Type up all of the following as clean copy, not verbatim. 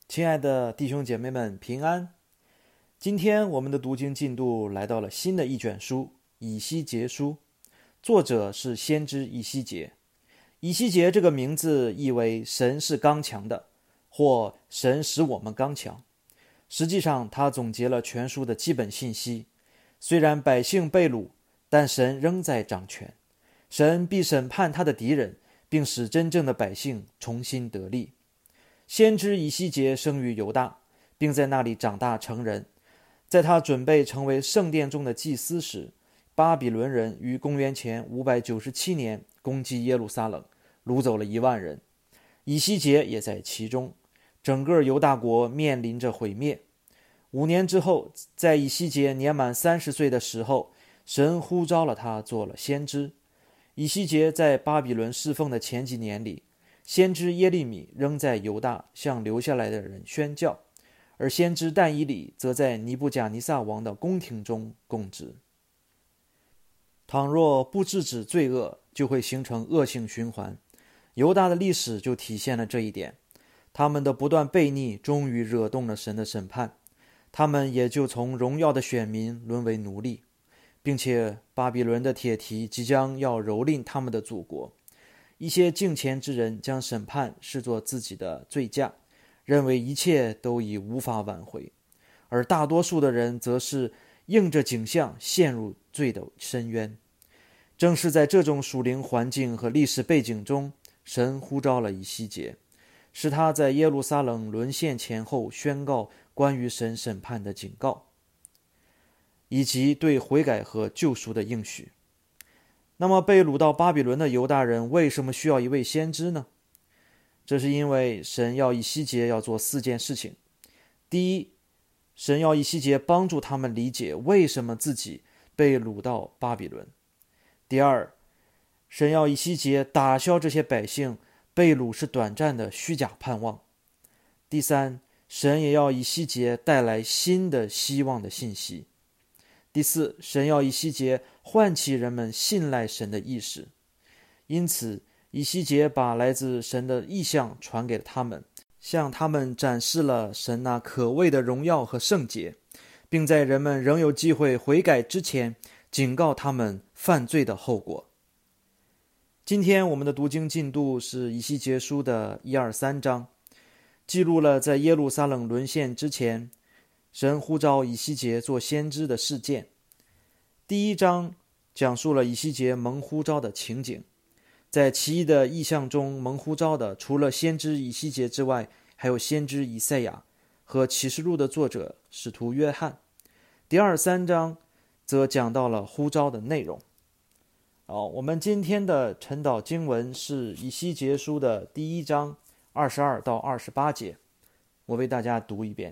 亲爱的弟兄姐妹们，平安！今天我们的读经进度来到了新的一卷书《以西结书》，作者是先知以西结。以西结这个名字意为神是刚强的，或神使我们刚强。实际上，他总结了全书的基本信息。虽然百姓被掳，但神仍在掌权。神必审判他的敌人，并使真正的百姓重新得力。先知以西结生于犹大，并在那里长大成人。在他准备成为圣殿中的祭司时，巴比伦人于公元前597年攻击耶路撒冷，掳走了10000人。以西结也在其中，整个犹大国面临着毁灭。5年之后，在以西结年满30岁的时候，神呼召了他做了先知。以西结在巴比伦侍奉的前几年里，先知耶利米仍在犹大向留下来的人宣教，而先知但以理则在尼布甲尼撒王的宫廷中供职。倘若不制止罪恶，就会形成恶性循环。犹大的历史就体现了这一点，他们的不断悖逆终于惹动了神的审判，他们也就从荣耀的选民沦为奴隶，并且巴比伦的铁蹄即将要蹂躏他们的祖国。一些敬虔之人将审判视作自己的罪价，认为一切都已无法挽回，而大多数的人则是映着景象陷入罪的深渊。正是在这种属灵环境和历史背景中，神呼召了以西结，使他在耶路撒冷沦陷前后宣告关于神审判的警告，以及对悔改和救赎的应许。那么被掳到巴比伦的犹大人为什么需要一位先知呢？这是因为神要以西结要做4件事情。第一，神要以西结帮助他们理解为什么自己被掳到巴比伦。第二，神要以西结打消这些百姓被掳是短暂的虚假盼望。第三，神也要以西结带来新的希望的信息。第四，神要以西结唤起人们信赖神的意识。因此，以西结把来自神的意象传给了他们，向他们展示了神那可畏的荣耀和圣洁，并在人们仍有机会悔改之前，警告他们犯罪的后果。今天我们的读经进度是以西结书的1、2、3章，记录了在耶路撒冷沦陷之前，神呼召以西结做先知的事件。第1章讲述了以西结蒙呼召的情景。在奇异的异象中蒙呼召的，除了先知以西结之外，还有先知以赛亚和启示录的作者使徒约翰。第2、3章则讲到了呼召的内容。我们今天的晨祷经文是以西结书的第1章22到28节，我为大家读一遍。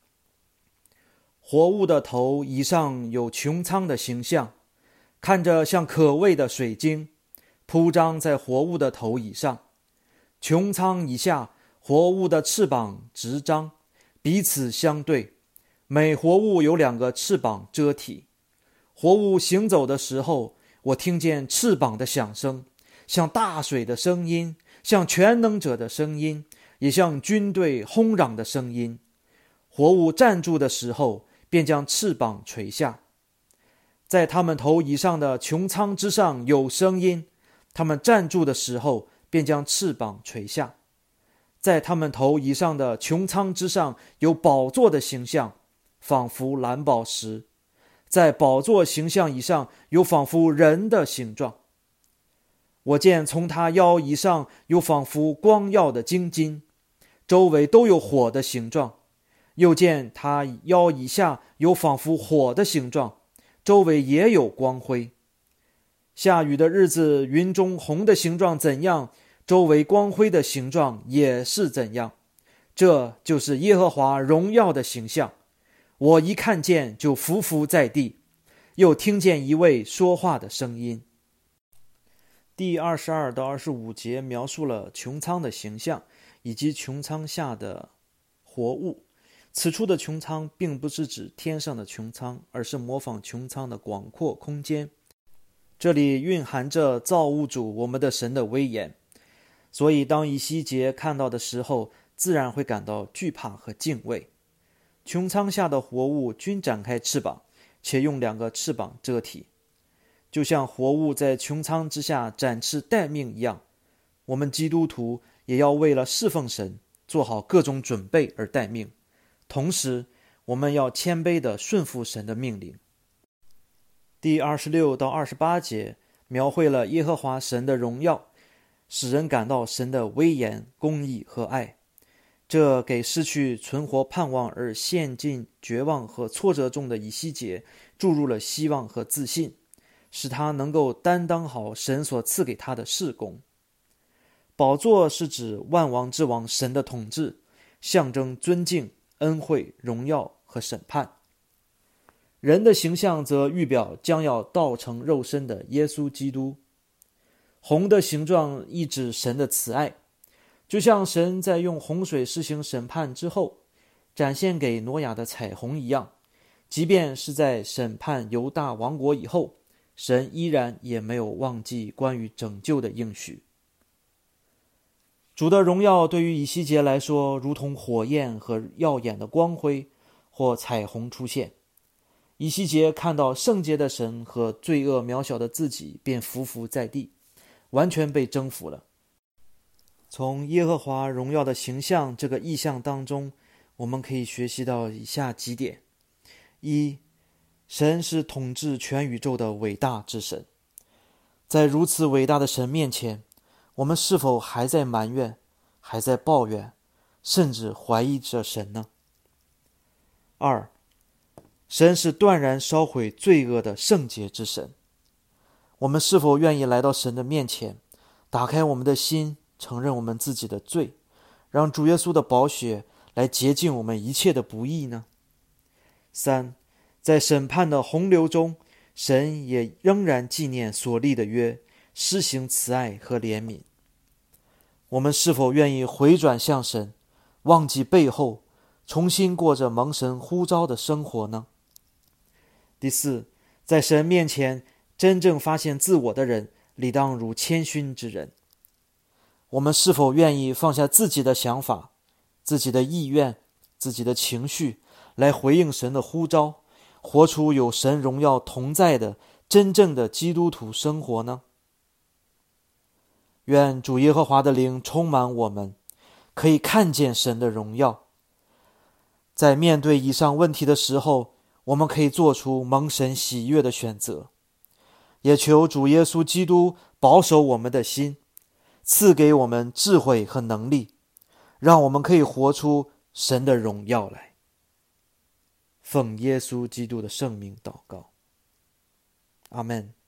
活物的头以上有穹苍的形象，看着像可畏的水晶，铺张在活物的头以上。穹苍以下，活物的翅膀直张，彼此相对，每活物有2个翅膀遮体。活物行走的时候，我听见翅膀的响声，像大水的声音，像全能者的声音，也像军队轰嚷的声音。活物站住的时候，便将翅膀垂下。在他们头以上的穹苍之上有声音，他们站住的时候，便将翅膀垂下。在他们头以上的穹苍之上有宝座的形象，仿佛蓝宝石。在宝座形象以上有仿佛人的形状。我见从他腰以上有仿佛光耀的精金，周围都有火的形状。又见他腰以下有仿佛火的形状，周围也有光辉。下雨的日子，云中红的形状怎样，周围光辉的形状也是怎样。这就是耶和华荣耀的形象。我一看见就伏伏在地，又听见一位说话的声音。第22到25节描述了穹苍的形象以及穹苍下的活物。此处的穹苍并不是指天上的穹苍，而是模仿穹苍的广阔空间。这里蕴含着造物主我们的神的威严。所以当以西结看到的时候， 自然会感到惧怕和敬畏。穹苍下的活物均展开翅膀，且用2个翅膀遮体，就像活物在穹苍之下展翅待命一样，我们基督徒也要为了侍奉神做好各种准备而待命，同时我们要谦卑地顺服神的命令。第26到28节描绘了耶和华神的荣耀，使人感到神的威严、公义和爱。这给失去存活盼望而陷进绝望和挫折中的以西结注入了希望和自信，使他能够担当好神所赐给他的事工。宝座是指万王之王神的统治，象征尊敬、恩惠、荣耀和审判。人的形象则预表将要道成肉身的耶稣基督。红的形状意指神的慈爱，就像神在用洪水施行审判之后展现给挪亚的彩虹一样，即便是在审判犹大王国以后，神依然也没有忘记关于拯救的应许。主的荣耀对于以西结来说，如同火焰和耀眼的光辉或彩虹出现。以西结看到圣洁的神和罪恶渺小的自己，便匍匐在地，完全被征服了。从耶和华荣耀的形象这个意象当中，我们可以学习到以下几点：一、神是统治全宇宙的伟大之神。在如此伟大的神面前，我们是否还在埋怨，还在抱怨，甚至怀疑着神呢？二、神是断然烧毁罪恶的圣洁之神。我们是否愿意来到神的面前，打开我们的心，承认我们自己的罪，让主耶稣的宝血来洁净我们一切的不义呢？三、在审判的洪流中，神也仍然纪念所立的约，施行慈爱和怜悯。我们是否愿意回转向神，忘记背后，重新过着蒙神呼召的生活呢？第四，在神面前真正发现自我的人，理当如谦逊之人。我们是否愿意放下自己的想法、自己的意愿、自己的情绪，来回应神的呼召，活出有神荣耀同在的真正的基督徒生活呢？愿主耶和华的灵充满我们，可以看见神的荣耀。在面对以上问题的时候，我们可以做出蒙神喜悦的选择。也求主耶稣基督保守我们的心，赐给我们智慧和能力，让我们可以活出神的荣耀来。奉耶稣基督的圣名祷告，阿们。